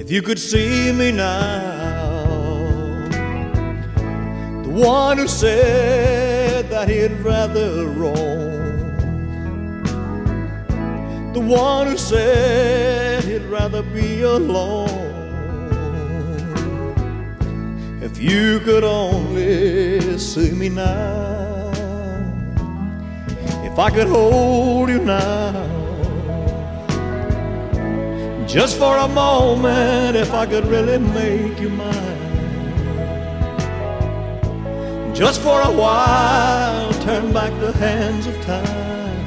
If you could see me now, the one who said that he'd rather roam, the one who said he'd rather be alone. If you could only see me now, if I could hold you now, just for a moment, if I could really make you mine, just for a while, turn back the hands of time.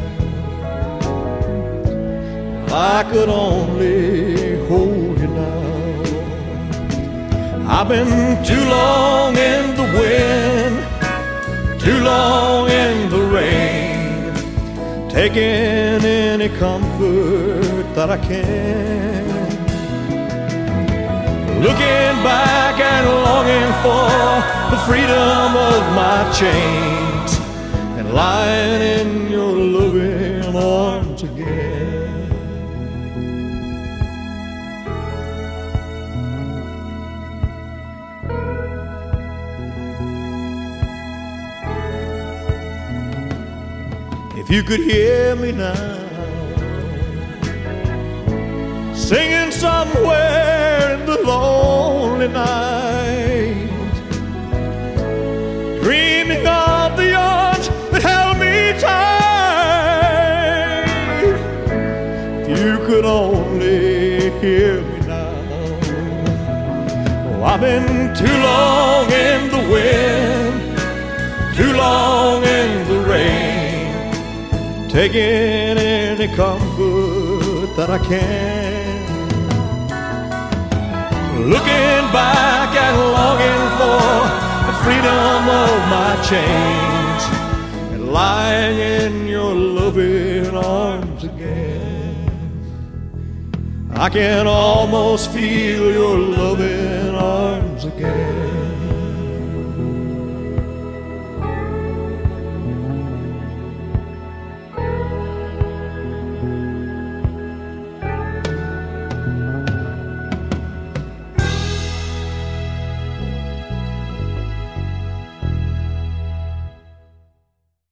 If I could only hold you now. I've been too long in the wind, too long in the rain, taking any comfort that I can, looking back and longing for the freedom of my chains, and lying in your loving arms again. If you could hear me now, singing somewhere in the lonely night, dreaming of the arms that held me tight. If you could only hear me now. Oh, I've been too long in the wind, too long in the rain, taking any comfort that I can, looking back and longing for the freedom of my chains, and lying in your loving arms again. I can almost feel your loving arms again.